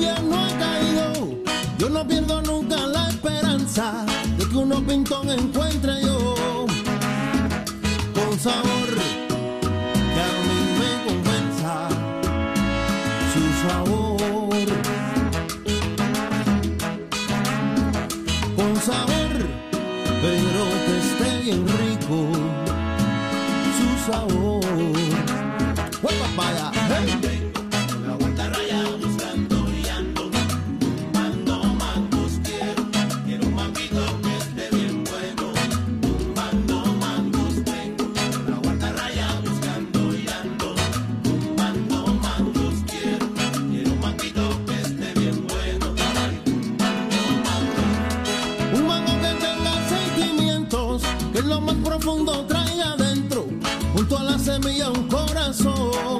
gobierno ha caído. Yo no pierdo nunca la esperanza de que unos pintón encuentre yo con sabor que a mí me convenza su sabor. Con sabor, pero que esté bien rico su sabor. ¡Pues papaya! ¡Hey! Que lo más profundo trae adentro, junto a la semilla un corazón.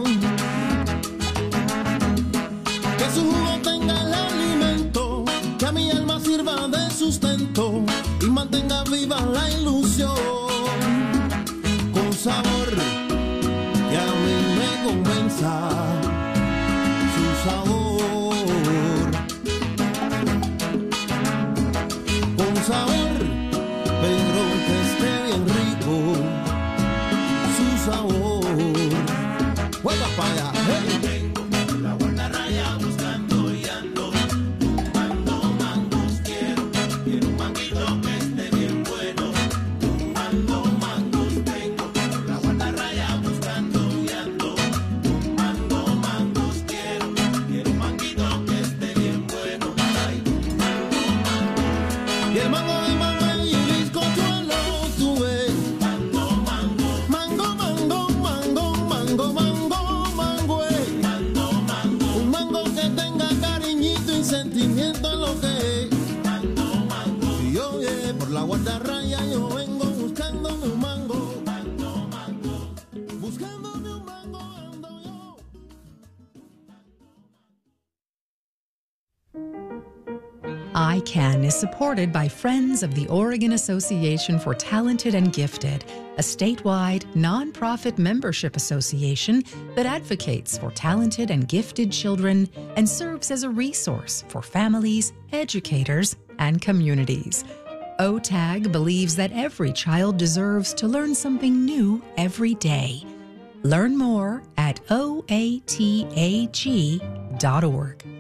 Que su jugo tenga el alimento, que a mi alma sirva de sustento y mantenga viva la ilusión. Con sabor que a mí me convenza su sabor. Con sabor, pero que esté bien rico su sabor. ¡Juega para allá! ¡Hey! Vengo por la guardarraya buscando y ando tumbando mangos. Quiero un manguito que esté bien bueno. Tumbando mangos. Vengo por la guardarraya buscando y ando tumbando mangos. Quiero un manguito que esté bien bueno. Ay, tumbando mangos. Y el mango de mamá y bizcochuelo tuve. Mango, mango. Mango, mango, mango, mango, mango, mango, Mango, mango. Un mango que tenga cariñito y sentimiento en lo que es. Mango, mango. Y oye, por la guardarraya yo vengo buscándome un mango. Mango, mango. Buscándome un mango ando yo. ICANN is supported by Friends of the Oregon Association for Talented and Gifted, a statewide, nonprofit membership association that advocates for talented and gifted children and serves as a resource for families, educators, and communities. OTAG believes that every child deserves to learn something new every day. Learn more at oatag.org.